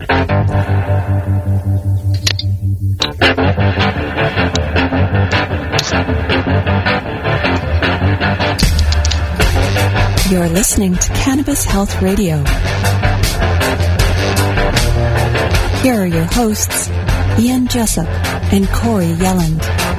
You're listening to Cannabis Health Radio. Here are your hosts, Ian Jessup and Corey Yelland.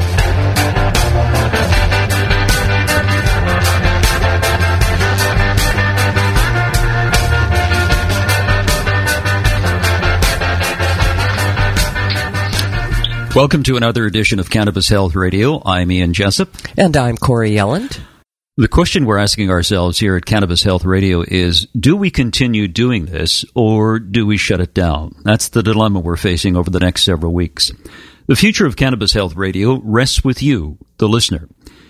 Welcome to another edition of Cannabis Health Radio. I'm Ian Jessup. And I'm Corey Yelland. The question we're asking ourselves here at Cannabis Health Radio is, do we continue doing this or do we shut it down? That's the dilemma we're facing over the next several weeks. The future of Cannabis Health Radio rests with you, the listener.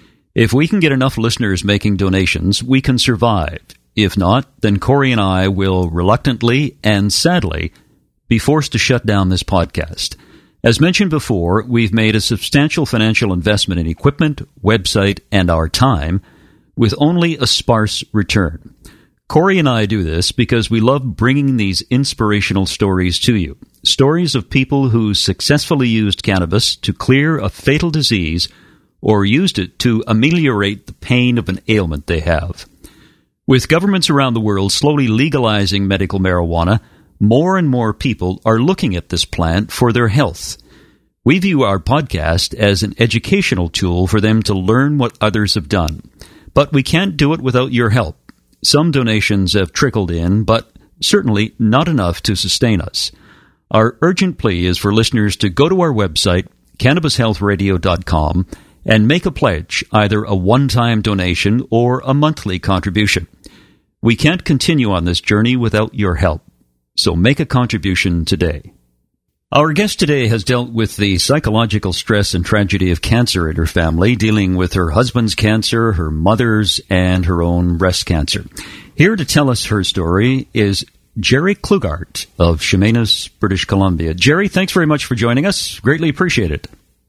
If we can get enough listeners making donations, we can survive. If not, then Corey and I will reluctantly and sadly be forced to shut down this podcast. As mentioned before, we've made a substantial financial investment in equipment, website, and our time, with only a sparse return. Corey and I do this because we love bringing these inspirational stories to you. Stories of people who successfully used cannabis to clear a fatal disease or used it to ameliorate the pain of an ailment they have. With governments around the world slowly legalizing medical marijuana, more and more people are looking at this plant for their health. We view our podcast as an educational tool for them to learn what others have done. But we can't do it without your help. Some donations have trickled in, but certainly not enough to sustain us. Our urgent plea is for listeners to go to our website, cannabishealthradio.com, and make a pledge, either a one-time donation or a monthly contribution. We can't continue on this journey without your help, so make a contribution today. Our guest today has dealt with the psychological stress and tragedy of cancer in her family, dealing with her husband's cancer, her mother's, and her own breast cancer. Here to tell us her story is Jerry Klugart of Chemainus, British Columbia. Jerry, thanks very much for joining us. Greatly appreciate it.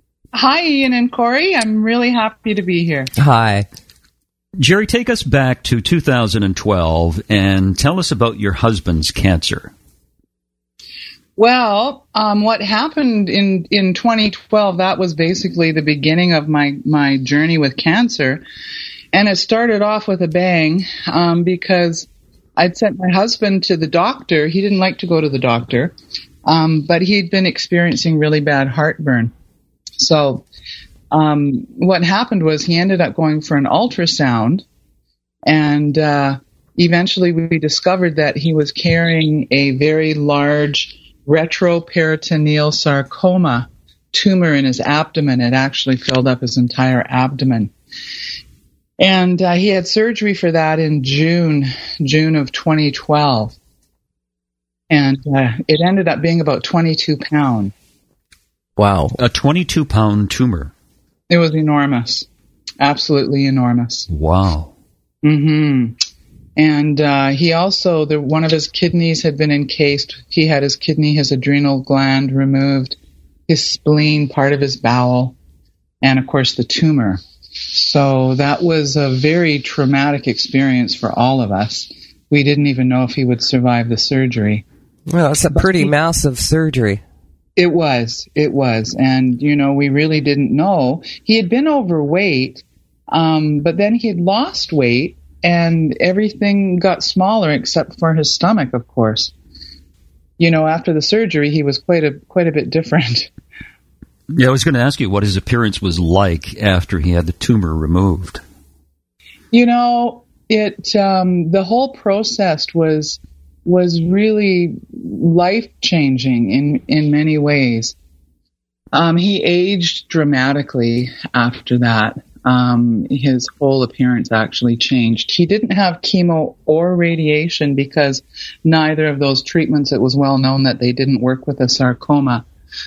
Hi, Ian and Corey. I'm really happy to be here. Hi. Jerry, take us back to 2012 and tell us about your husband's cancer. Well, what happened in 2012, that was basically the beginning of my journey with cancer. And it started off with a bang because I'd sent my husband to the doctor. He didn't like to go to the doctor, but he'd been experiencing really bad heartburn. So what happened was he ended up going for an ultrasound, and eventually we discovered that he was carrying a very large retroperitoneal sarcoma tumor in his abdomen. It actually filled up his entire abdomen. And he had surgery for that in June of 2012. And it ended up being about 22 pounds. Wow. A 22-pound tumor. It was enormous. Absolutely enormous. Wow. Mm-hmm. And he also, one of his kidneys had been encased. He had his adrenal gland removed, his spleen, part of his bowel, and, of course, the tumor. So that was a very traumatic experience for all of us. We didn't even know if he would survive the surgery. Well, it's a pretty massive surgery. It was. And, we really didn't know. He had been overweight, but then he had lost weight. And everything got smaller except for his stomach, of course. After the surgery, he was quite a bit different. Yeah, I was going to ask you what his appearance was like after he had the tumor removed. The whole process was really life-changing in many ways. He aged dramatically after that. His whole appearance actually changed. He didn't have chemo or radiation because neither of those treatments, it was well known that they didn't work with a sarcoma.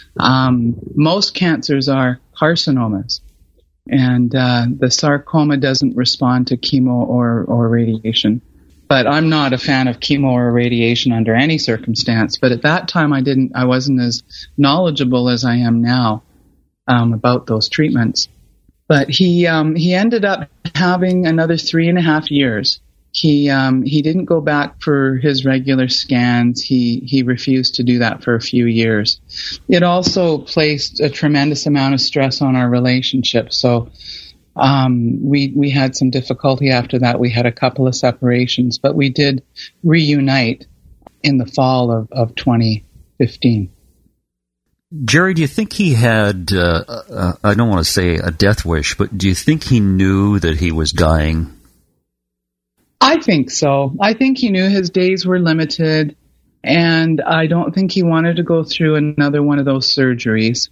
Most cancers are carcinomas, and the sarcoma doesn't respond to chemo or radiation. But I'm not a fan of chemo or radiation under any circumstance. But at that time, I wasn't as knowledgeable as I am now about those treatments. But he ended up having another 3.5 years He didn't go back for his regular scans. He refused to do that for a few years. It also placed a tremendous amount of stress on our relationship. So we had some difficulty after that. We had a couple of separations, but we did reunite in the fall of 2015. Jerry, do you think he had, I don't want to say a death wish, but do you think he knew that he was dying? I think so. I think he knew his days were limited, and I don't think he wanted to go through another one of those surgeries.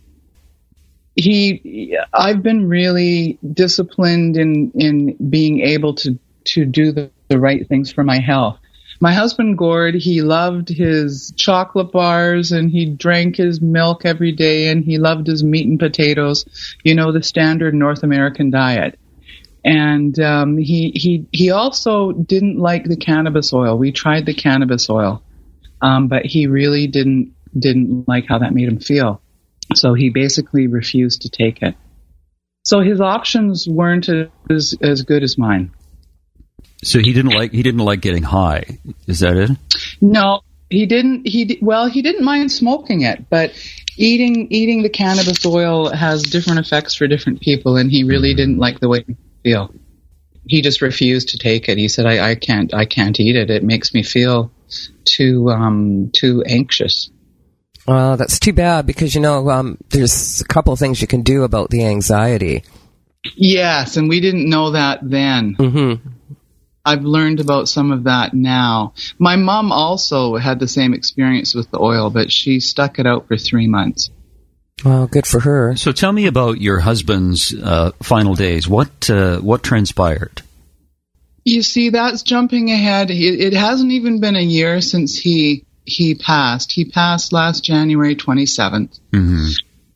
I've been really disciplined in being able to do the right things for my health. My husband, Gord, he loved his chocolate bars and he drank his milk every day and he loved his meat and potatoes, the standard North American diet. And he also didn't like the cannabis oil. We tried the cannabis oil, but he really didn't like how that made him feel. So he basically refused to take it. So his options weren't as good as mine. So he didn't like getting high. Is that it? No, he didn't. He didn't mind smoking it, but eating the cannabis oil has different effects for different people, and he really didn't like the way it made him feel. He just refused to take it. He said, "I can't eat it. It makes me feel too anxious." Well, that's too bad because there's a couple of things you can do about the anxiety. Yes, and we didn't know that then. Mm-hmm. I've learned about some of that now. My mom also had the same experience with the oil, but she stuck it out for 3 months. Well, good for her. So tell me about your husband's final days. What transpired? You see, that's jumping ahead. It hasn't even been a year since he passed. He passed last January 27th. Mm-hmm.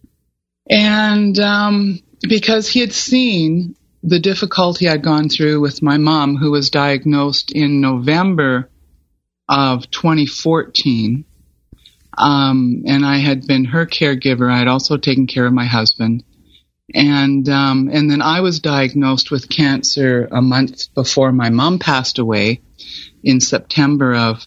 And because he had seen the difficulty I'd gone through with my mom, who was diagnosed in November of 2014, and I had been her caregiver. I had also taken care of my husband, and then I was diagnosed with cancer a month before my mom passed away in September of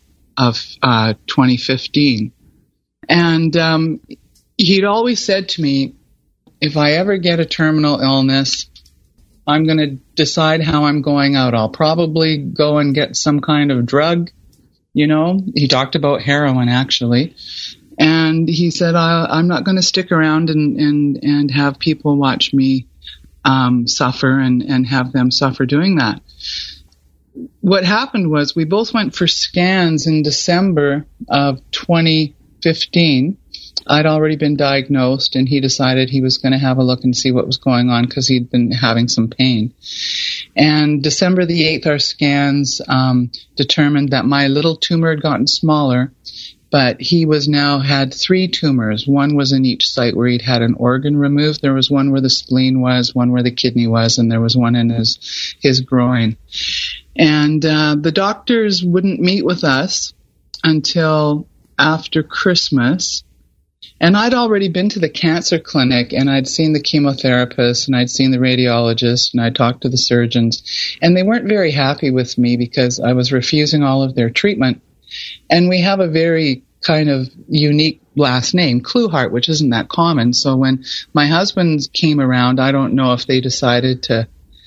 2015, and he'd always said to me, if I ever get a terminal illness, I'm going to decide how I'm going out. I'll probably go and get some kind of drug. He talked about heroin, actually. And he said, I'm not going to stick around and have people watch me suffer and have them suffer doing that. What happened was we both went for scans in December of 2015. I'd already been diagnosed, and he decided he was going to have a look and see what was going on because he'd been having some pain. And December the 8th, our scans determined that my little tumor had gotten smaller, but he had 3 tumors. One was in each site where he'd had an organ removed. There was one where the spleen was, one where the kidney was, and there was one in his groin. And the doctors wouldn't meet with us until after Christmas. And I'd already been to the cancer clinic, and I'd seen the chemotherapist, and I'd seen the radiologist, and I'd talked to the surgeons. And they weren't very happy with me because I was refusing all of their treatment. And we have a very kind of unique last name, Kluhart, which isn't that common. So when my husband came around, I don't know if they decided to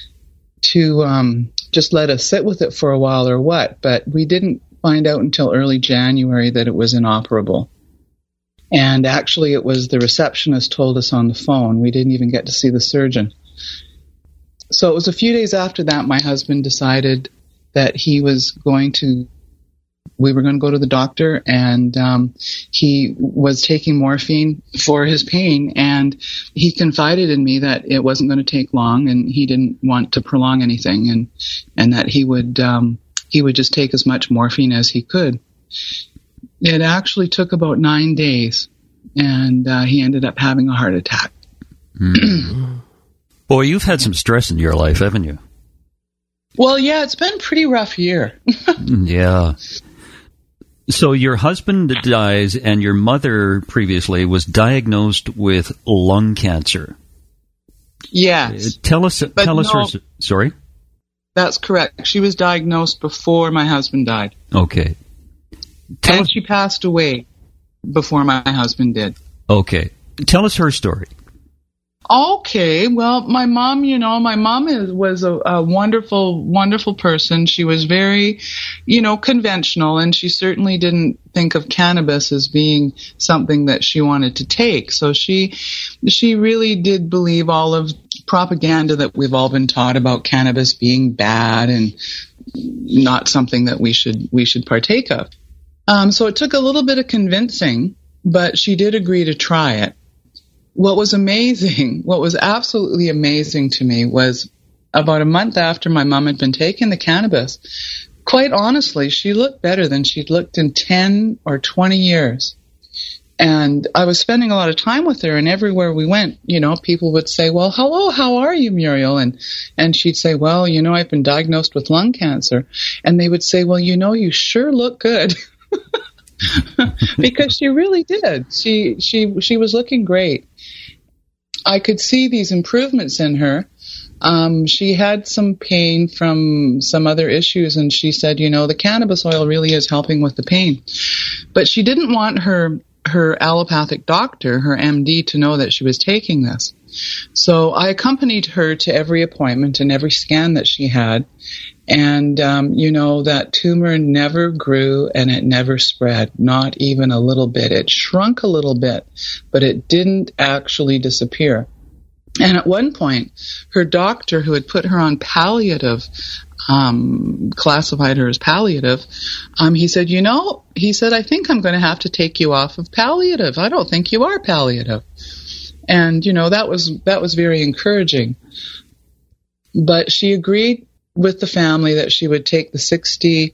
just let us sit with it for a while or what, but we didn't find out until early January that it was inoperable. And actually, it was the receptionist told us on the phone. We didn't even get to see the surgeon. So it was a few days after that, my husband decided that we were going to go to the doctor, and he was taking morphine for his pain, and he confided in me that it wasn't going to take long, and he didn't want to prolong anything, and that he would just take as much morphine as he could. It actually took about 9 days, and he ended up having a heart attack. Mm. Boy, you've had some stress in your life, haven't you? Well, yeah, it's been a pretty rough year. Yeah. So your husband dies, and your mother previously was diagnosed with lung cancer. Yes. Tell us. Sorry. That's correct. She was diagnosed before my husband died. Okay. And she passed away before my husband did. Okay. Tell us her story. Okay, well, my mom was a wonderful, wonderful person. She was very, conventional, and she certainly didn't think of cannabis as being something that she wanted to take. So she really did believe all of propaganda that we've all been taught about cannabis being bad and not something that we should partake of. So it took a little bit of convincing, but she did agree to try it. What was absolutely amazing to me was about a month after my mom had been taking the cannabis, quite honestly, she looked better than she'd looked in 10 or 20 years. And I was spending a lot of time with her, and everywhere we went, people would say, well, hello, how are you, Muriel? And she'd say, well, I've been diagnosed with lung cancer. And they would say, well, you sure look good. Because she really did. She was looking great. I could see these improvements in her. She had some pain from some other issues, and she said, the cannabis oil really is helping with the pain. But she didn't want her allopathic doctor, her MD, to know that she was taking this. So I accompanied her to every appointment and every scan that she had. And, that tumor never grew and it never spread, not even a little bit. It shrunk a little bit, but it didn't actually disappear. And at one point, her doctor, who had put her on palliative, classified her as palliative, he said, I think I'm going to have to take you off of palliative. I don't think you are palliative. And, that was very encouraging. But she agreed with the family that she would take the 60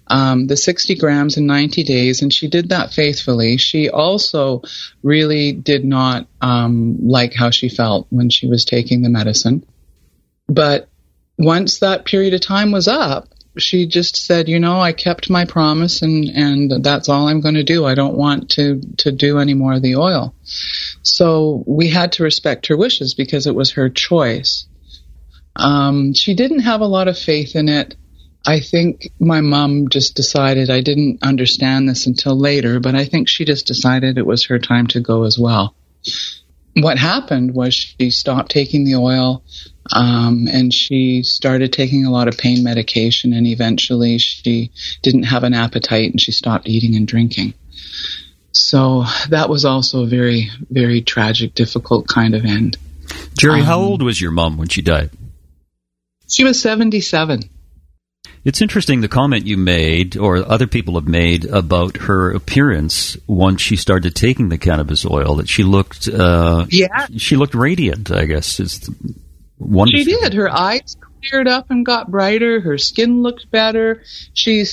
grams in 90 days, and she did that faithfully. She also really did not like how she felt when she was taking the medicine. But once that period of time was up, she just said, I kept my promise, and that's all I'm going to do. I don't want to do any more of the oil. So we had to respect her wishes because it was her choice. She didn't have a lot of faith in it. I think my mom just decided, I didn't understand this until later, but I think she just decided it was her time to go as well. What happened was she stopped taking the oil, and she started taking a lot of pain medication, and eventually she didn't have an appetite and she stopped eating and drinking. So that was also a very, very tragic, difficult kind of end. Jerry, how old was your mom when she died? She was 77. It's interesting the comment you made, or other people have made, about her appearance once she started taking the cannabis oil, that she looked she looked radiant, I guess. It's wonderful. She did. Her eyes cleared up and got brighter. Her skin looked better. She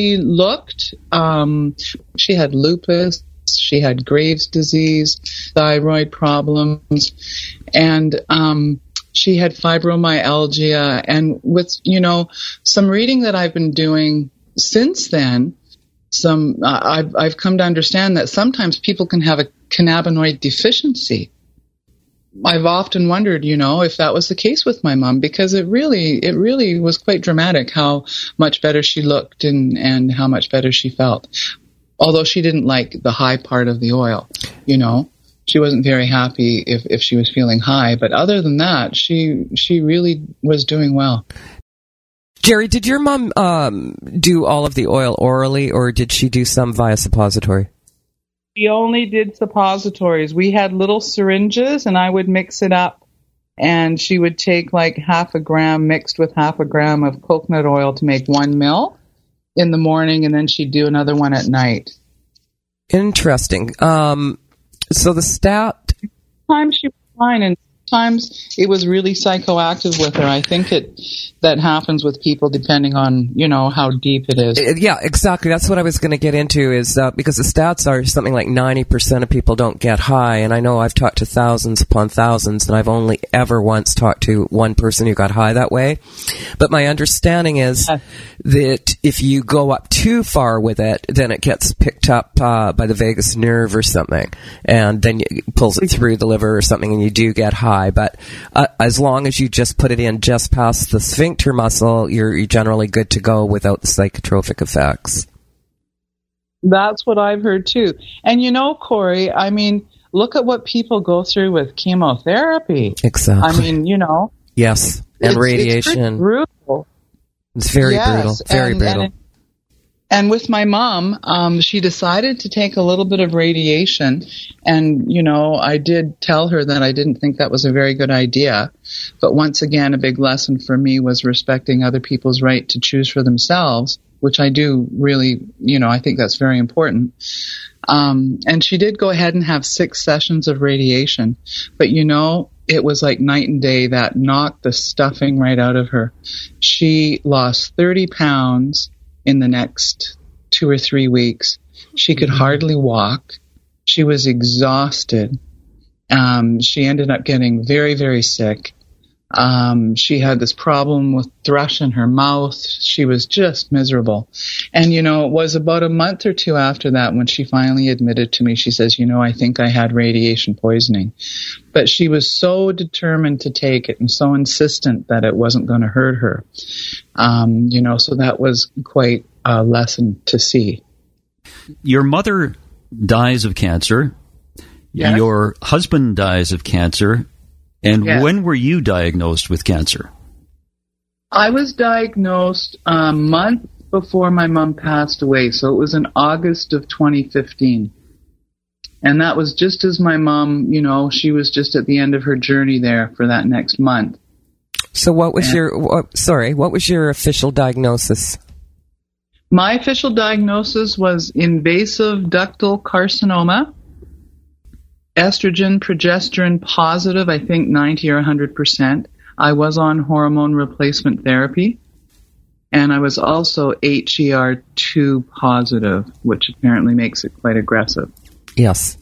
had lupus. She had Graves' disease, thyroid problems, and she had fibromyalgia. And with, some reading that I've been doing since then, I've come to understand that sometimes people can have a cannabinoid deficiency. I've often wondered, if that was the case with my mom, because it really was quite dramatic how much better she looked and how much better she felt. Although she didn't like the high part of the oil, She wasn't very happy if she was feeling high, but other than that, she really was doing well. Jerry, did your mom do all of the oil orally, or did she do some via suppository? She only did suppositories. We had little syringes, and I would mix it up, and she would take like half a gram mixed with half a gram of coconut oil to make 1 ml in the morning, and then she'd do another one at night. Interesting. So the stat... Sometimes she was fine, and sometimes it was really psychoactive with her. I think that happens with people depending on, how deep it is. Yeah, exactly. That's what I was going to get into, is because the stats are something like 90% of people don't get high, and I know I've talked to thousands upon thousands, and I've only ever once talked to one person who got high that way. But my understanding is that if you go up too far with it, then it gets picked up by the vagus nerve or something, and then it pulls it through the liver or something, and you do get high. But as long as you just put it in just past the sphincter muscle, you're generally good to go without the psychotropic effects. That's what I've heard too. And Corey, I mean, look at what people go through with chemotherapy. Exactly. I mean, Yes, and radiation. It's brutal. It's very brutal. Very brutal. And with my mom, she decided to take a little bit of radiation. And, I did tell her that I didn't think that was a very good idea. But once again, a big lesson for me was respecting other people's right to choose for themselves, which I do really, I think that's very important. And she did go ahead and have 6 sessions of radiation. But, it was like night and day. That knocked the stuffing right out of her. She lost 30 pounds in the next 2 or 3 weeks. She could hardly walk. She was exhausted. She ended up getting very, very sick. She had this problem with thrush in her mouth. She was just miserable. And, it was about a month or 2 after that when she finally admitted to me, she says, I think I had radiation poisoning. But she was so determined to take it and so insistent that it wasn't going to hurt her. So that was quite a lesson to see. Your mother dies of cancer. Yes. Your husband dies of cancer. And when were you diagnosed with cancer? I was diagnosed a month before my mom passed away, so it was in August of 2015. And that was just as my mom, she was just at the end of her journey there for that next month. So what was your official diagnosis? My official diagnosis was invasive ductal carcinoma. Estrogen, progesterone positive, I think 90 or 100%. I was on hormone replacement therapy. And I was also HER2 positive, which apparently makes it quite aggressive. Yes.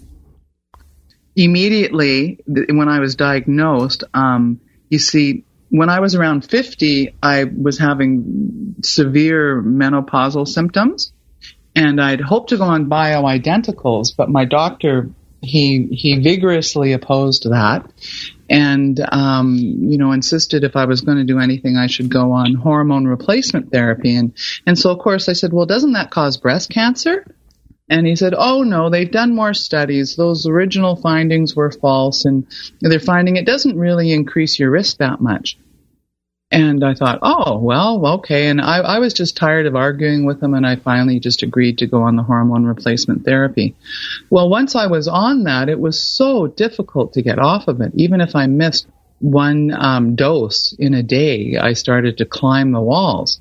Immediately, when I was diagnosed, you see, when I was around 50, I was having severe menopausal symptoms. And I'd hoped to go on bioidenticals, but my doctor... He vigorously opposed that and, insisted if I was going to do anything, I should go on hormone replacement therapy. And so, of course, I said, well, doesn't that cause breast cancer? And he said, oh, no, they've done more studies. Those original findings were false, and they're finding it doesn't really increase your risk that much. And I thought, oh, well, okay. And I was just tired of arguing with him, and I finally just agreed to go on the hormone replacement therapy. Well, once I was on that, it was so difficult to get off of it. Even if I missed one dose in a day, I started to climb the walls.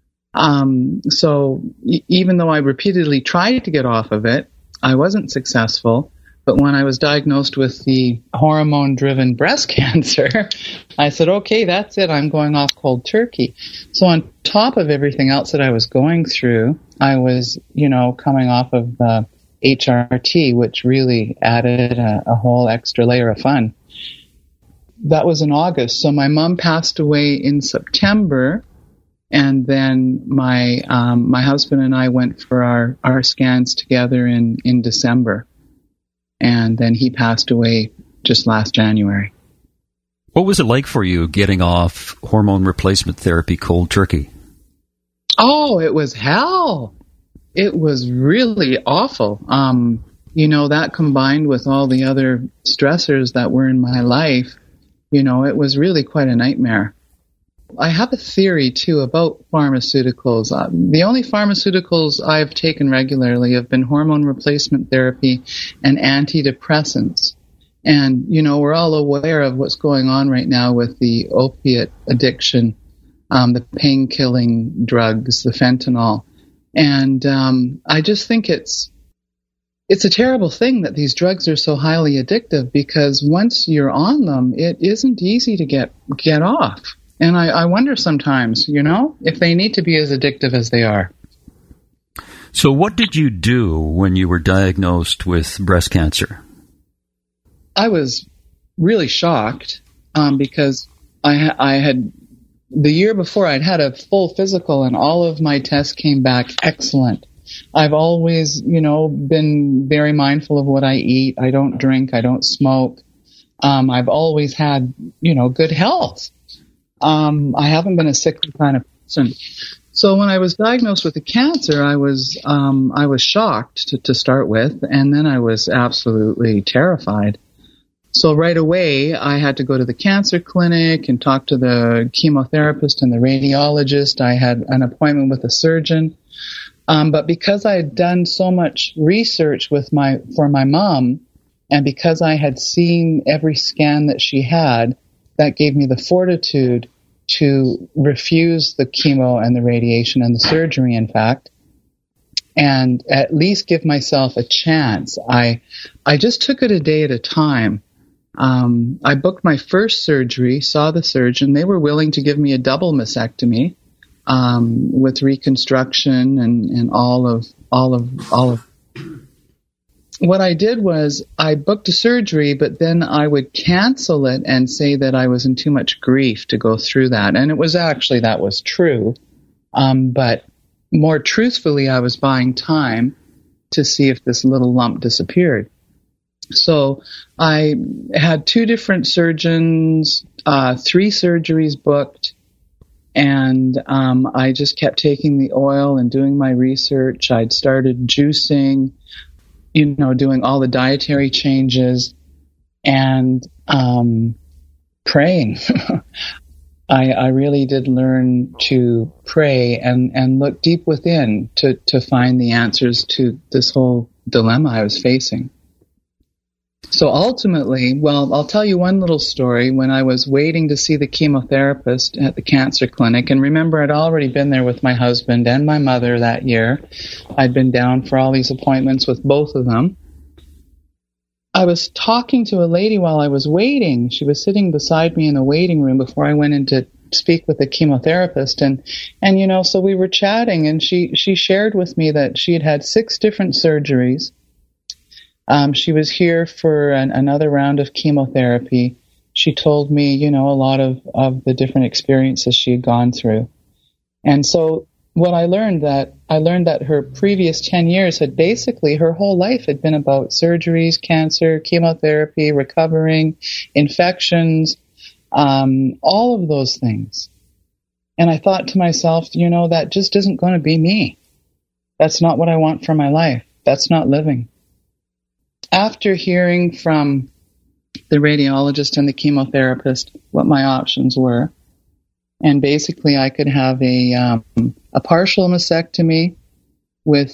So even though I repeatedly tried to get off of it, I wasn't successful. But when I was diagnosed with the hormone-driven breast cancer, I said, okay, that's it. I'm going off cold turkey. So on top of everything else that I was going through, I was, coming off of the HRT, which really added a whole extra layer of fun. That was in August. So my mom passed away in September. And then my husband and I went for our scans together in December. And then he passed away just last January. What was it like for you getting off hormone replacement therapy cold turkey? Oh, it was hell. It was really awful. That combined with all the other stressors that were in my life, it was really quite a nightmare. I have a theory, too, about pharmaceuticals. The only pharmaceuticals I've taken regularly have been hormone replacement therapy and antidepressants. And, we're all aware of what's going on right now with the opiate addiction, the pain-killing drugs, the fentanyl. And I just think it's a terrible thing that these drugs are so highly addictive, because once you're on them, it isn't easy to get off. And I wonder sometimes, if they need to be as addictive as they are. So what did you do when you were diagnosed with breast cancer? I was really shocked because I had the year before, I'd had a full physical, and all of my tests came back excellent. I've always, been very mindful of what I eat. I don't drink. I don't smoke. I've always had, good health. I haven't been a sickly kind of person. So when I was diagnosed with the cancer, I was shocked to start with, and then I was absolutely terrified. So right away, I had to go to the cancer clinic and talk to the chemotherapist and the radiologist. I had an appointment with a surgeon. But because I had done so much research for my mom, and because I had seen every scan that she had, that gave me the fortitude to refuse the chemo and the radiation and the surgery, in fact, and at least give myself a chance. I just took it a day at a time. I booked my first surgery, saw the surgeon. They were willing to give me a double mastectomy, with reconstruction and all of. What I did was I booked a surgery, but then I would cancel it and say that I was in too much grief to go through that. And that was true. But more truthfully, I was buying time to see if this little lump disappeared. So I had 2 different surgeons, 3 surgeries booked, and I just kept taking the oil and doing my research. I'd started juicing, doing all the dietary changes, and praying. I really did learn to pray and look deep within to find the answers to this whole dilemma I was facing. So ultimately, I'll tell you one little story. When I was waiting to see the chemotherapist at the cancer clinic, and remember, I'd already been there with my husband and my mother that year. I'd been down for all these appointments with both of them. I was talking to a lady while I was waiting. She was sitting beside me in the waiting room before I went in to speak with the chemotherapist. And so we were chatting, and she shared with me that she had had 6 different surgeries. She was here for another round of chemotherapy. She told me, a lot of the different experiences she had gone through. And so what I learned that her previous 10 years had basically, her whole life had been about surgeries, cancer, chemotherapy, recovering, infections, all of those things. And I thought to myself, that just isn't going to be me. That's not what I want for my life. That's not living. After hearing from the radiologist and the chemotherapist what my options were, and basically I could have a partial mastectomy with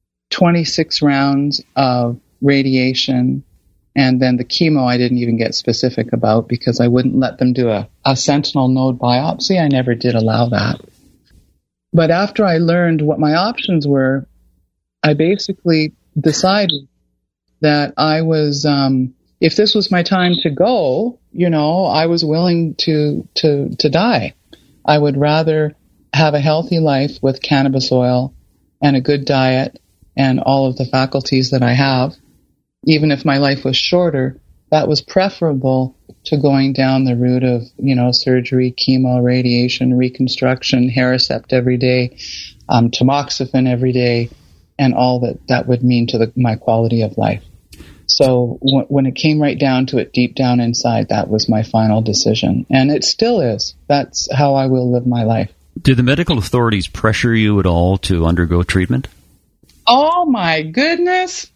26 rounds of radiation, and then the chemo I didn't even get specific about because I wouldn't let them do a sentinel node biopsy. I never did allow that. But after I learned what my options were, I basically decided that I was, if this was my time to go, I was willing to die. I would rather have a healthy life with cannabis oil and a good diet and all of the faculties that I have. Even if my life was shorter, that was preferable to going down the route of, surgery, chemo, radiation, reconstruction, Haracept every day, tamoxifen every day, and all that would mean to my quality of life. So when it came right down to it, deep down inside, that was my final decision. And it still is. That's how I will live my life. Did the medical authorities pressure you at all to undergo treatment? Oh, my goodness.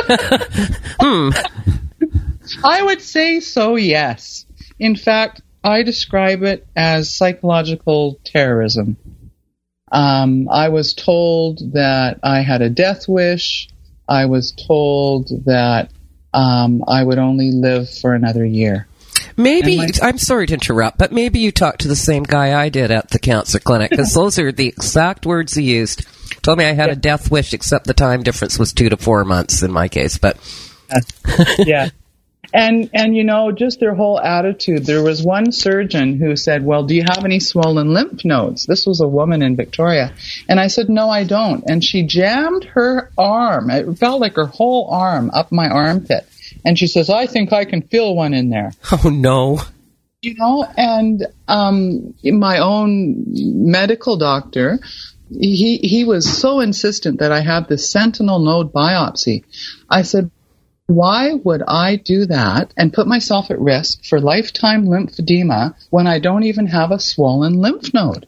I would say so, yes. In fact, I describe it as psychological terrorism. I was told that I had a death wish. I was told that I would only live for another year. Maybe, I'm sorry to interrupt, but maybe you talked to the same guy I did at the cancer clinic, because those are the exact words he used. Told me I had a death wish, except the time difference was 2 to 4 months in my case. But yeah. And just their whole attitude. There was one surgeon who said, well, do you have any swollen lymph nodes? This was a woman in Victoria. And I said, no, I don't. And she jammed her arm. It felt like her whole arm up my armpit. And she says, I think I can feel one in there. Oh, no. And my own medical doctor, he was so insistent that I have this sentinel node biopsy. I said, why would I do that and put myself at risk for lifetime lymphedema when I don't even have a swollen lymph node?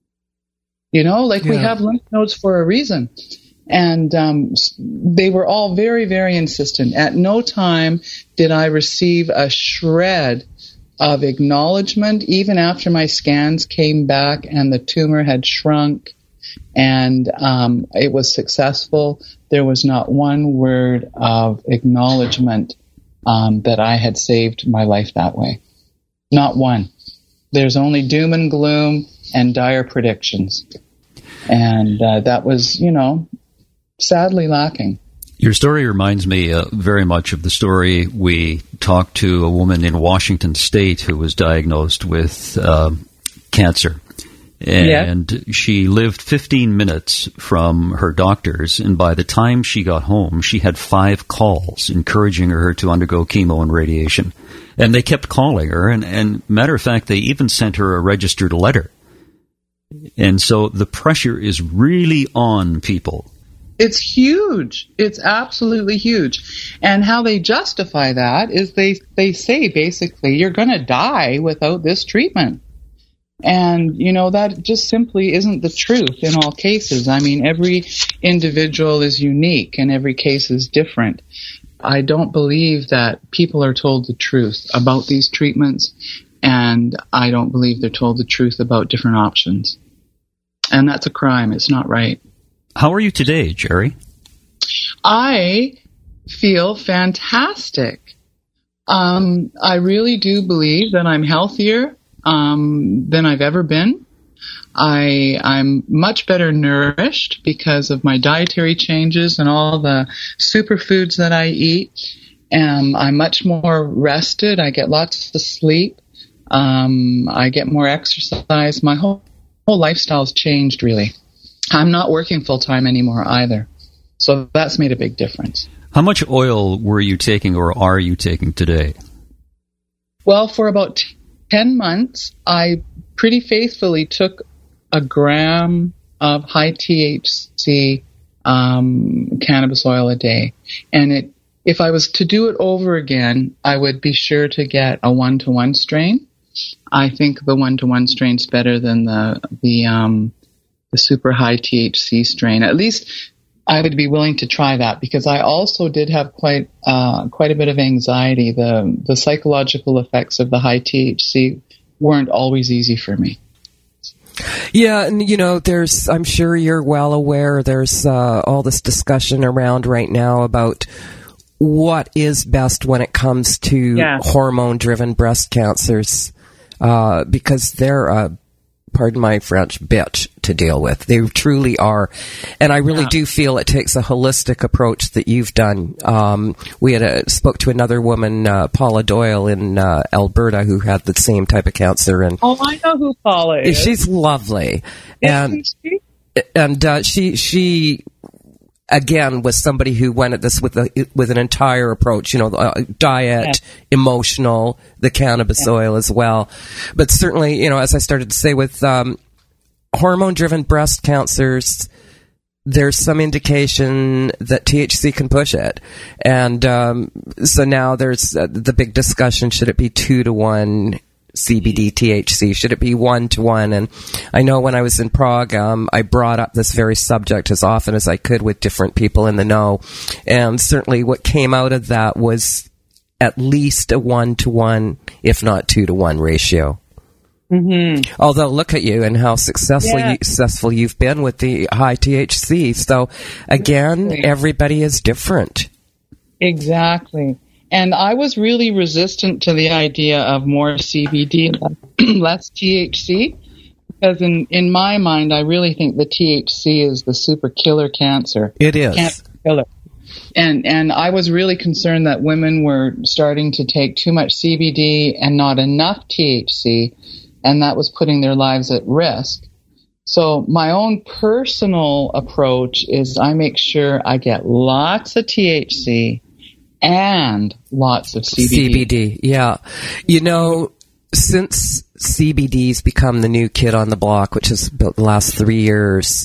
We have lymph nodes for a reason. And they were all very, very insistent. At no time did I receive a shred of acknowledgement, even after my scans came back and the tumor had shrunk and it was successful. There was not one word of acknowledgement that I had saved my life that way. Not one. There's only doom and gloom and dire predictions. And that was, sadly lacking. Your story reminds me very much of the story we talked to a woman in Washington State who was diagnosed with cancer. And she lived 15 minutes from her doctors, and by the time she got home, she had 5 calls encouraging her to undergo chemo and radiation. And they kept calling her, and matter of fact, they even sent her a registered letter. And so the pressure is really on people. It's huge. It's absolutely huge. And how they justify that is they say, basically, you're going to die without this treatment. And, that just simply isn't the truth in all cases. I mean, every individual is unique and every case is different. I don't believe that people are told the truth about these treatments, and I don't believe they're told the truth about different options. And that's a crime. It's not right. How are you today, Jerry? I feel fantastic. I really do believe that I'm healthier than I've ever been. I'm much better nourished because of my dietary changes and all the superfoods that I eat. I'm much more rested. I get lots of sleep. I get more exercise. My whole lifestyle's changed, really. I'm not working full-time anymore either. So that's made a big difference. How much oil were you taking or are you taking today? Well, for about 10 months, I pretty faithfully took a gram of high THC cannabis oil a day. And if I was to do it over again, I would be sure to get a 1-to-1 strain. I think the 1-to-1 strain's better than the super high THC strain. At least I would be willing to try that because I also did have quite a bit of anxiety. The psychological effects of the high THC weren't always easy for me. Yeah, and I'm sure you're well aware, there's all this discussion around right now about what is best when it comes to hormone-driven breast cancers, because they're pardon my French, bitch to deal with. They truly are. And I really do feel it takes a holistic approach that you've done. We had spoke to another woman, Paula Doyle in Alberta, who had the same type of cancer. And I know who Paula is. She's lovely. And she again was somebody who went at this with an entire approach, diet, emotional, the cannabis oil as well. But certainly, as I started to say with hormone-driven breast cancers, there's some indication that THC can push it. And so now there's the big discussion, should it be 2-to-1 CBD THC? Should it be 1-to-1? And I know when I was in Prague, I brought up this very subject as often as I could with different people in the know. And certainly what came out of that was at least a 1-to-1, if not 2-to-1 ratio. Mm-hmm. Although look at you and how successful you've been with the high THC. So again, everybody is different. Exactly. And I was really resistant to the idea of more CBD, less THC, because in my mind, I really think the THC is the super killer cancer. It is. Cancer killer. And I was really concerned that women were starting to take too much CBD and not enough THC, and that was putting their lives at risk. So my own personal approach is I make sure I get lots of THC and lots of CBD. CBD, yeah. since CBD's become the new kid on the block, which is about the last 3 years,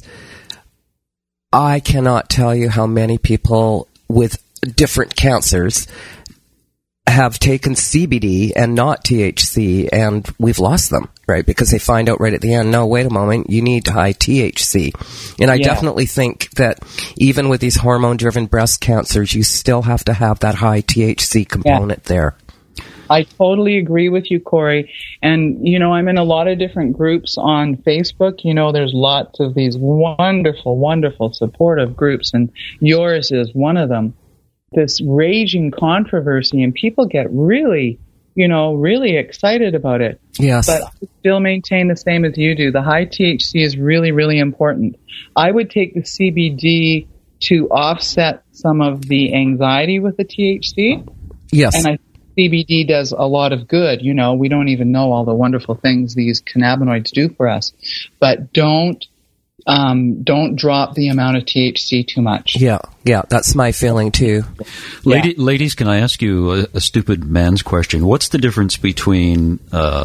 I cannot tell you how many people with different cancers have taken CBD and not THC, and we've lost them, right? Because they find out right at the end, no, wait a moment, you need high THC. And I definitely think that even with these hormone-driven breast cancers, you still have to have that high THC component there. I totally agree with you, Corey. And, you know, I'm in a lot of different groups on Facebook. You know, there's lots of these wonderful, wonderful supportive groups, and yours is one of them. This raging controversy, and people get really, you know, really excited about it. Yes. But I still maintain the same as you do. The high THC is really, really important. I would take the CBD to offset some of the anxiety with the THC. Yes. And CBD does a lot of good. You know, we don't even know all the wonderful things these cannabinoids do for us. But don't drop the amount of THC too much. Yeah, that's my feeling too. Ladies, can I ask you a stupid man's question? What's the difference between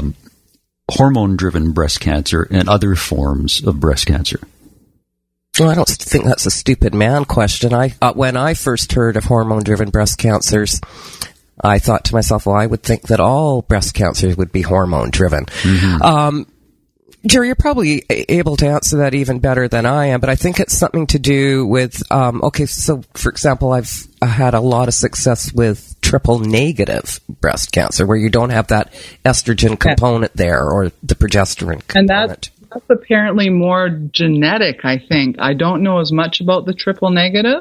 hormone-driven breast cancer and other forms of breast cancer? Well, I don't think that's a stupid man question. When I first heard of hormone-driven breast cancers, I thought to myself, well, I would think that all breast cancers would be hormone-driven. Mm-hmm. Jerry, you're probably able to answer that even better than I am, but I think it's something to do with, so for example, I've had a lot of success with triple-negative breast cancer, where you don't have that estrogen component there, or the progesterone component. And that's apparently more genetic, I think. I don't know as much about the triple-negative.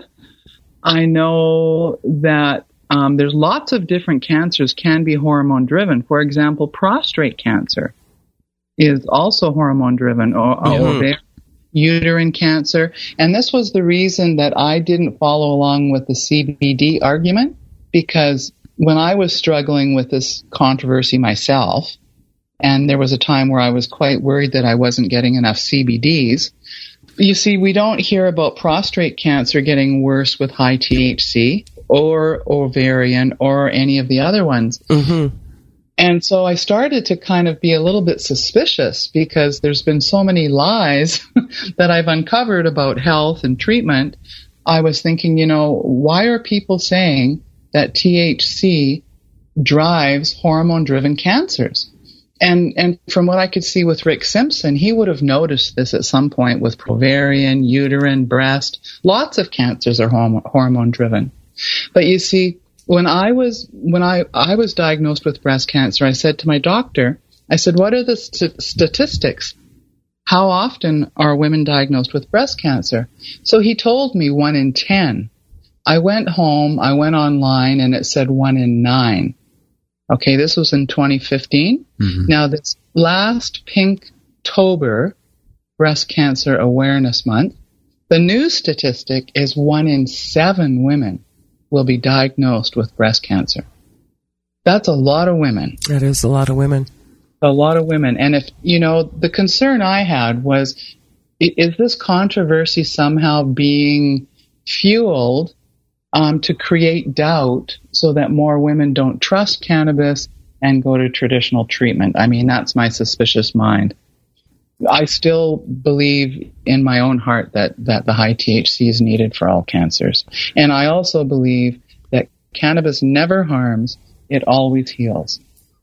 I know that there's lots of different cancers can be hormone-driven. For example, prostate cancer is also hormone-driven, or uterine cancer. And this was the reason that I didn't follow along with the CBD argument, because when I was struggling with this controversy myself, and there was a time where I was quite worried that I wasn't getting enough CBDs, you see, we don't hear about prostate cancer getting worse with high THC or ovarian or any of the other ones. Mm-hmm. And so I started to kind of be a little bit suspicious, because there's been so many lies that I've uncovered about health and treatment. I was thinking, you know, why are people saying that THC drives hormone-driven cancers? And from what I could see with Rick Simpson, he would have noticed this at some point with ovarian, uterine, breast. Lots of cancers are hormone-driven. But you see, when I was diagnosed with breast cancer, I said to my doctor, I said, what are the statistics? How often are women diagnosed with breast cancer? So he told me 1 in 10. I went home, I went online, and it said 1 in 9. Okay, this was in 2015. Mm-hmm. Now, this last Pinktober, Breast Cancer Awareness Month, the new statistic is 1 in 7 women will be diagnosed with breast cancer. That's a lot of women. That is a lot of women. A lot of women. And if, you know, the concern I had was, is this controversy somehow being fueled to create doubt so that more women don't trust cannabis and go to traditional treatment? I mean, that's my suspicious mind. I still believe in my own heart that the high THC is needed for all cancers. And I also believe that cannabis never harms, it always heals.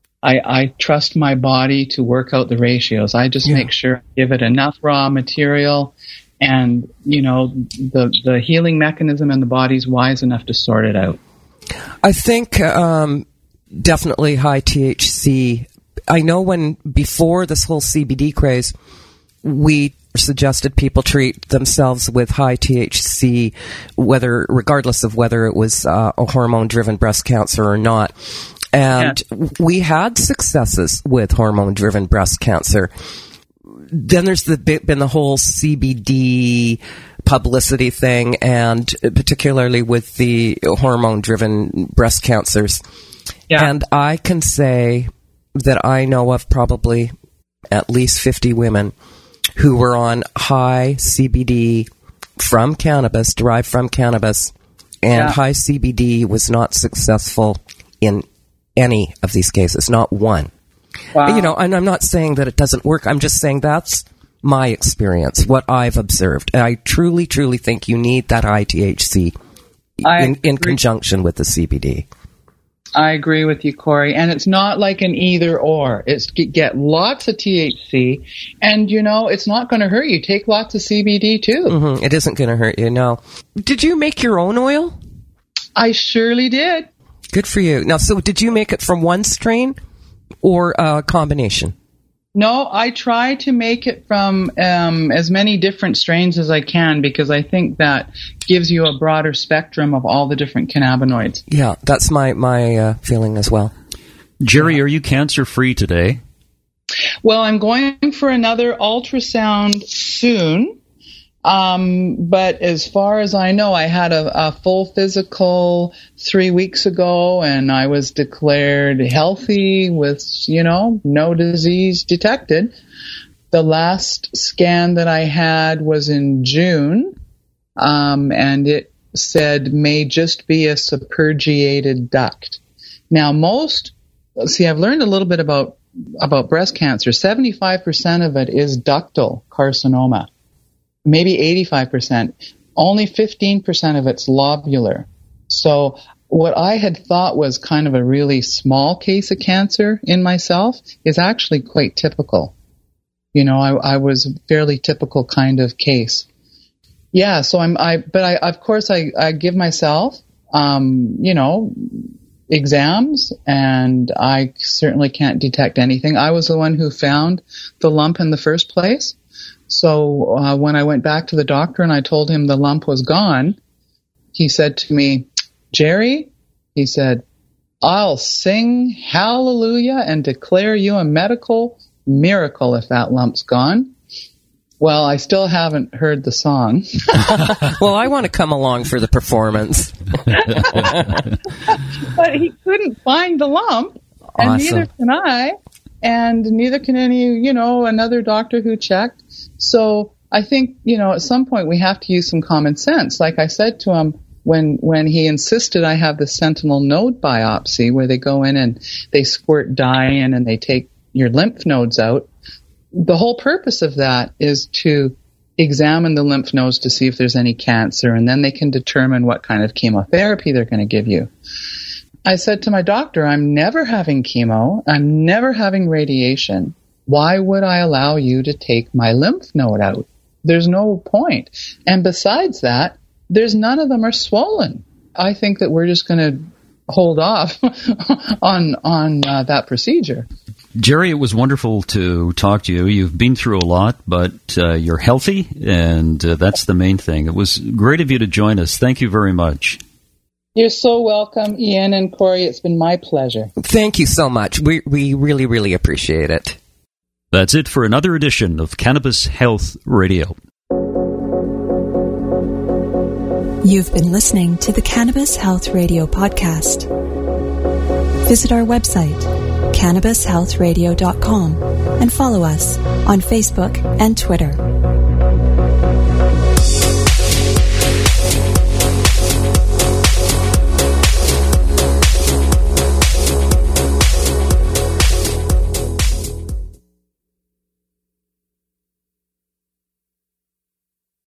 I trust my body to work out the ratios. I just make sure I give it enough raw material, and, you know, the healing mechanism in the body's wise enough to sort it out. I think definitely high THC. I know before this whole CBD craze, we suggested people treat themselves with high THC, regardless of whether it was a hormone-driven breast cancer or not. And we had successes with hormone-driven breast cancer. Then there's been the whole CBD publicity thing, and particularly with the hormone-driven breast cancers. Yeah. And I can say that I know of probably at least 50 women who were on high CBD from cannabis, derived from cannabis, and high CBD was not successful in any of these cases, not one. Wow. You know, and I'm not saying that it doesn't work. I'm just saying that's my experience, what I've observed. And I truly, truly think you need that ITHC in conjunction with the CBD. I agree with you, Corey. And it's not like an either or. It's get lots of THC, and, you know, it's not going to hurt you. Take lots of CBD, too. Mm-hmm. It isn't going to hurt you, no. Did you make your own oil? I surely did. Good for you. Now, so did you make it from one strain or a combination? No, I try to make it from as many different strains as I can, because I think that gives you a broader spectrum of all the different cannabinoids. Yeah, that's my feeling as well. Jerry, are you cancer-free today? Well, I'm going for another ultrasound soon. But as far as I know, I had a full physical 3 weeks ago, and I was declared healthy with, you know, no disease detected. The last scan that I had was in June, and it said may just be a supergiated duct. Now, I've learned a little bit about breast cancer. 75% of it is ductal carcinoma. Maybe 85%. Only 15% of it's lobular. So what I had thought was kind of a really small case of cancer in myself is actually quite typical. You know, I was a fairly typical kind of case. Yeah, so of course I give myself, you know, exams, and I certainly can't detect anything. I was the one who found the lump in the first place. So when I went back to the doctor and I told him the lump was gone, he said to me, Jerry, he said, I'll sing hallelujah and declare you a medical miracle if that lump's gone. Well, I still haven't heard the song. Well, I want to come along for the performance. But he couldn't find the lump, and awesome. Neither can I, and neither can another doctor who checked. So I think, you know, at some point we have to use some common sense. Like I said to him when he insisted I have the sentinel node biopsy, where they go in and they squirt dye in and they take your lymph nodes out. The whole purpose of that is to examine the lymph nodes to see if there's any cancer, and then they can determine what kind of chemotherapy they're going to give you. I said to my doctor, I'm never having chemo. I'm never having radiation. Why would I allow you to take my lymph node out? There's no point. And besides that, there's none of them are swollen. I think that we're just going to hold off on that procedure. Jerry, it was wonderful to talk to you. You've been through a lot, but you're healthy, and that's the main thing. It was great of you to join us. Thank you very much. You're so welcome, Ian and Corey. It's been my pleasure. Thank you so much. We really, really appreciate it. That's it for another edition of Cannabis Health Radio. You've been listening to the Cannabis Health Radio podcast. Visit our website, cannabishealthradio.com, and follow us on Facebook and Twitter.